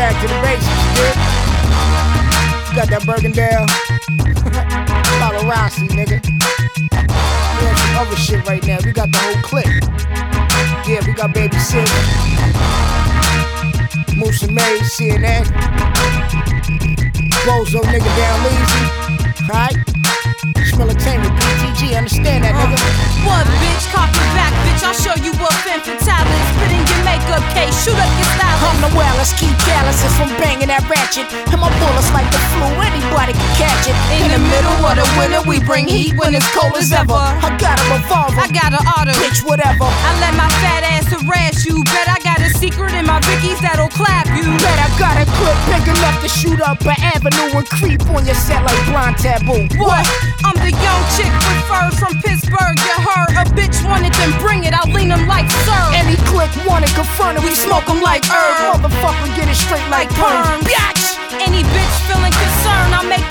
back to the basics, dude. You got that Bergendale, Colorasi, nigga. We on some other shit right now. We got the whole clique. Yeah, we got Baby Sid, Moose and May, CNN, Bozo, nigga, down lazy. Alright? Entertainment, BTG, understand that, nigga. What, bitch? Cop your back, bitch. I'll show you what femme fatale is. Spit in your makeup case, shoot up your style. I'm the wildest, keep calluses from banging that ratchet. And my bullets like the flu, anybody can catch it. In the middle of the winter, we bring heat when it's cold as ever. I got a revolver, I got an auto, bitch, whatever. I let my fat ass harass you. Bet I got a secret in my Vickies that'll clap you. Bet I got a clip big enough to shoot up an avenue and creep on your set like Blind Taboo. What? I'm the young chick with fur from Pittsburgh. You heard a bitch wanted, then bring it. I'll lean them like sir. Any click wanted, confront it, we smoke them like herb. Motherfucker, get it straight like perm. Bitch! Any bitch feeling concerned, I'll make